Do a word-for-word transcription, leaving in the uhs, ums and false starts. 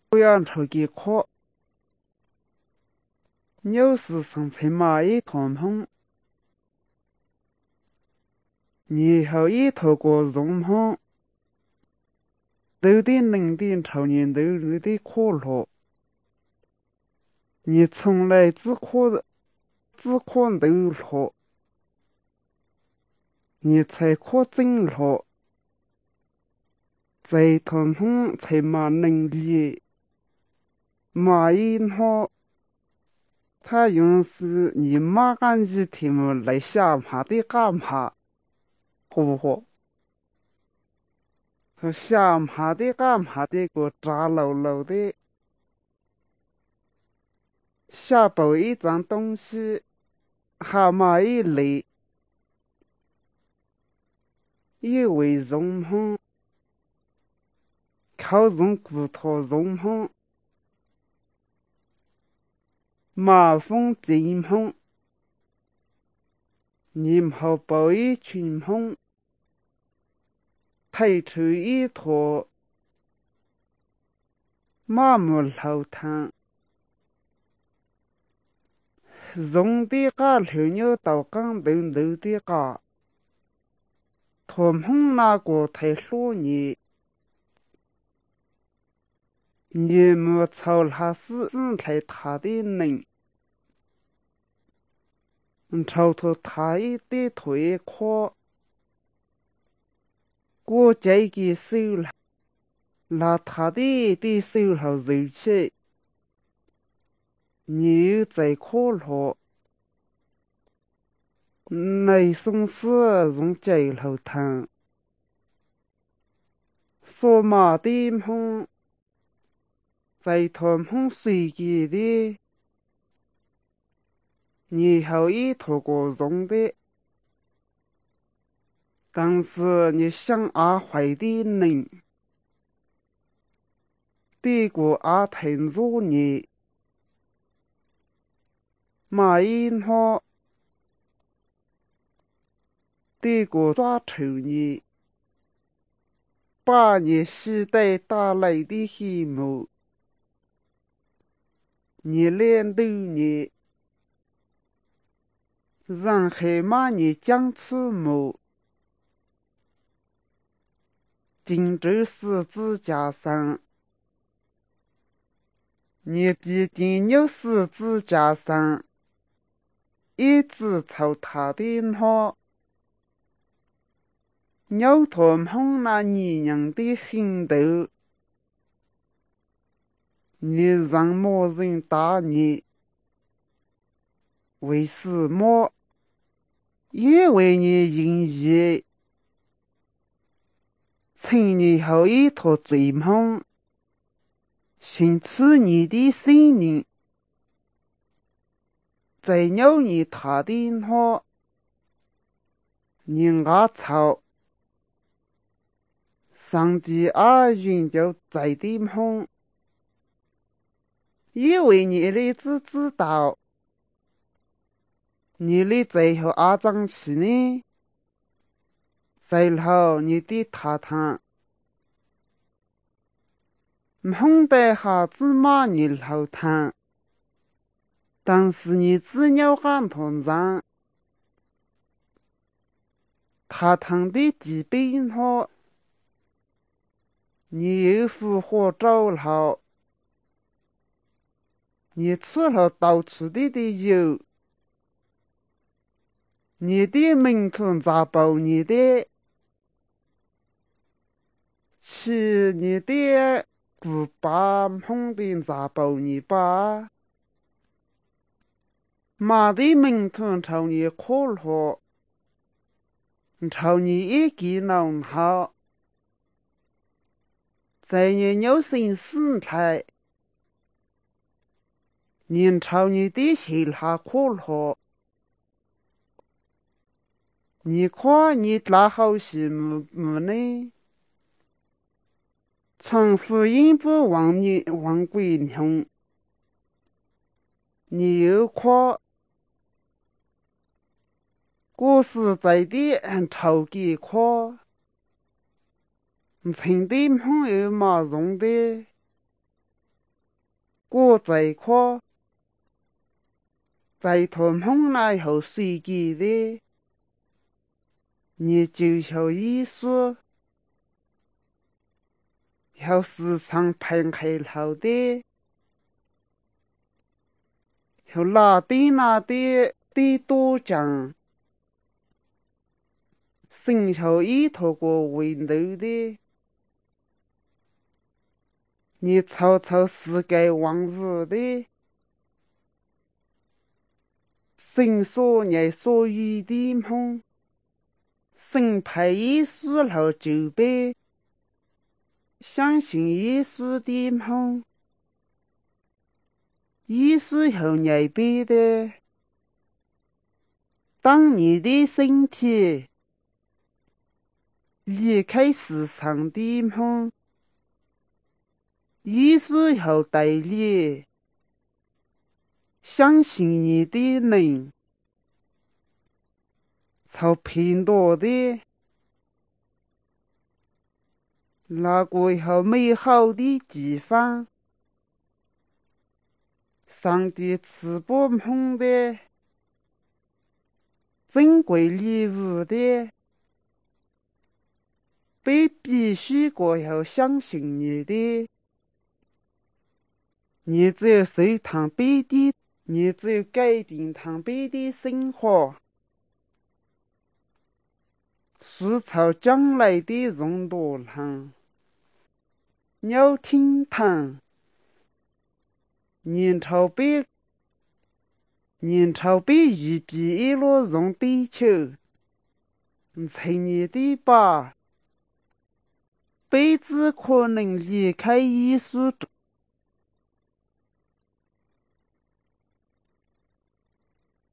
不要抽给可，有时生存嘛一团碰，以后一透过融碰，都得能的抽年都有的可乐，你从来只可只可都乐，你才可真乐，在团碰才嘛能力。马英好，他用是你马杆子题目来想嘛的干嘛，好不好？他想嘛的干嘛的个渣漏漏的，下包一张东西，蛤蟆一类，以为融碰，靠用骨头融碰，马蜂进碰，你好包一群碰。抬出一坨麻木老汤，用的个流牛到港头头的个，托梦那个太说你，你莫操他死死太他的能，超脱他一的退khó，我这个手了，拿他的的手头揉起，你又在可乐。内松是用这头汤，索马的碰，在团碰随机的，你后一透过用的，但是你想阿坏的人，这个阿腾住你，马英好。这个抓住你，把你时代带来的黑幕，你脸都你，然后骂你讲出木，荆州十字架上，你必定有十字架上，一直朝他的好。鸟团碰那泥娘的行头，你让某人打你，为什么？因为你因义，趁你后一坨追梦，献出你的生命，在鸟你他的好，你阿操。上帝阿云就在的梦，因为你的只知道，你的最后阿张起呢，最后你的塔堂，梦得哈子马你老汤，但是你只鸟喊团长，塔堂的基本好。你又复活找了，你出了到处的的油，你的门徒咋包你的？是你的古巴碰的咋包你吧？马的门徒朝你可乐，朝你一记弄好。在你有心死态，你朝你的心下可乐，你看你那好些么么呢？传福音不忘你忘鬼娘，你又看，我是在的朝给看，曾的朋友嘛用的。 过这块，在他们那后随机的，你就像耶稣，要时常盘开头的，要拿的拿的的多讲，生效一头个为奴的。你操操世界万物的，神所爱所有的梦，神派耶稣来救背，相信耶稣的梦，耶稣后爱背的，当你的身体离开世上的梦。耶稣后带你相信你的人，朝偏多的那个好美好的地方，上帝赐给梦的珍贵礼物的，被必须过要相信你的。你只有受他背的，你只有改变他背的生活，塑造将来的容多堂，鸟听堂，年朝被年朝被预备一路容地球，趁你的吧，辈子可能离开耶稣。